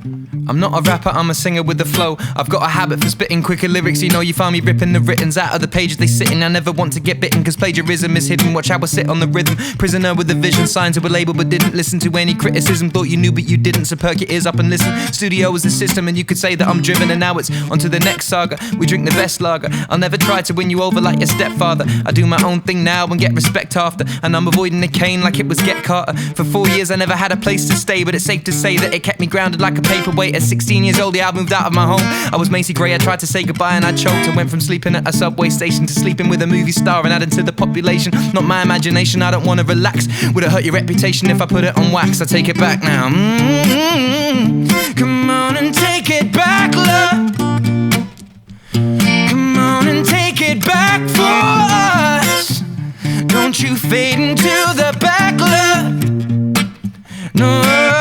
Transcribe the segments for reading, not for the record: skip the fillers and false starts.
I'm not a rapper, I'm a singer with a flow. I've got a habit for spitting quicker lyrics. You know you find me ripping the writtens out of the pages they sit in. I never want to get bitten, cause plagiarism is hidden. Watch how I sit on the rhythm. Prisoner with a vision, signed to a label but didn't listen to any criticism. Thought you knew but you didn't, so perk your ears up and listen. Studio was the system and you could say that I'm driven. And now it's on to the next saga. We drink the best lager. I'll never try to win you over like your stepfather. I do my own thing now and get respect after. And I'm avoiding the cane like it was Get Carter. For 4 years I never had a place to stay, but it's safe to say that it kept me grounded like a paperweight. At 16 years old, yeah, I moved out of my home. I was Macy Gray, I tried to say goodbye and I choked. I went from sleeping at a subway station to sleeping with a movie star and adding to the population. Not my imagination, I don't wanna relax. Would it hurt your reputation if I put it on wax? I take it back now. Come on and take it back, love. Come on and take it back for us. Don't you fade into the back, love. No,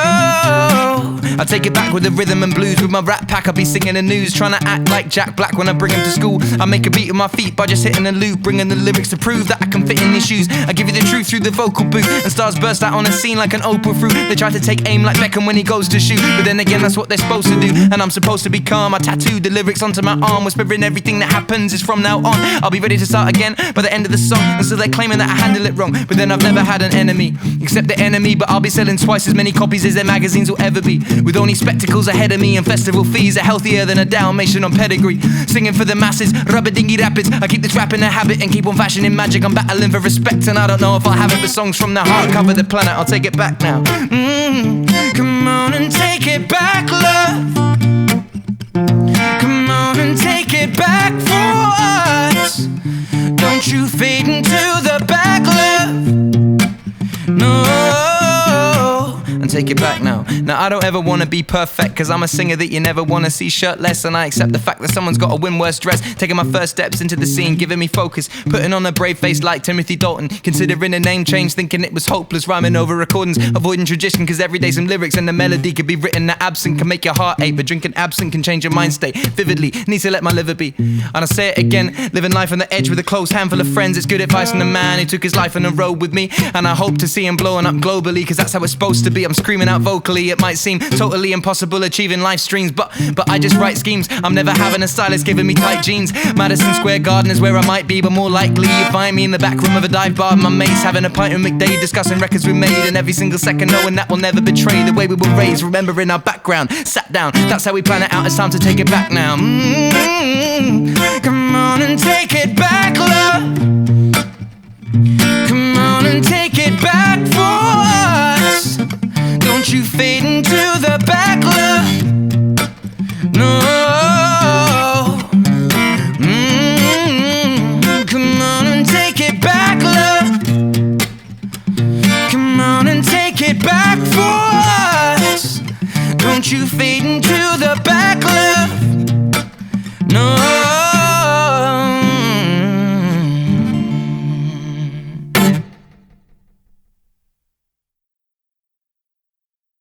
I take it back with the rhythm and blues. With my rap pack I'll be singing the news, trying to act like Jack Black when I bring him to school. I make a beat with my feet by just hitting a loop, bringing the lyrics to prove that I can fit in these shoes. I give you the truth through the vocal booth, and stars burst out on the scene like an Oprah fruit. They try to take aim like Beckham when he goes to shoot, but then again that's what they're supposed to do, and I'm supposed to be calm. I tattooed the lyrics onto my arm, whispering everything that happens is from now on. I'll be ready to start again by the end of the song, and so they're claiming that I handle it wrong. But then I've never had an enemy except the enemy, but I'll be selling twice as many copies as their magazines will ever be, with only spectacles ahead of me and festival fees are healthier than a Dalmatian on pedigree. Singing for the masses, rubber dingy rapids. I keep this rap in a habit and keep on fashioning magic. I'm battling for respect and I don't know if I'll have it, but songs from the heart cover the planet. I'll take it back now. Come on and take it back, love. Come on and take it back for us. Don't you fade into the back, love. No, and take it back now. Now I don't ever wanna be perfect, cause I'm a singer that you never wanna see shirtless. And I accept the fact that someone's gotta win worse dress. Taking my first steps into the scene, giving me focus, putting on a brave face like Timothy Dalton. Considering a name change, thinking it was hopeless. Rhyming over recordings, avoiding tradition, cause every day some lyrics and the melody could be written that absent can make your heart ache. But drinking absent can change your mind state vividly. Need to let my liver be. And I say it again, living life on the edge with a close handful of friends. It's good advice from the man who took his life on the road with me, and I hope to see him blowing up globally, cause that's how it's supposed to be. I'm screaming out vocally, it might seem totally impossible achieving live streams, but I just write schemes. I'm never having a stylist giving me tight jeans. Madison Square Garden is where I might be, but more likely you find me in the back room of a dive bar with my mates, having a pint with McDade, discussing records we made, and every single second knowing that we'll never betray the way we were raised, remembering our background, sat down, that's how we plan it out. It's time to take it back now. Come on and take it back, love. Come on and take it back for us. Don't you fade into the back, love. No. Come on and take it back, love. Come on and take it back for us. Don't you fade into the back.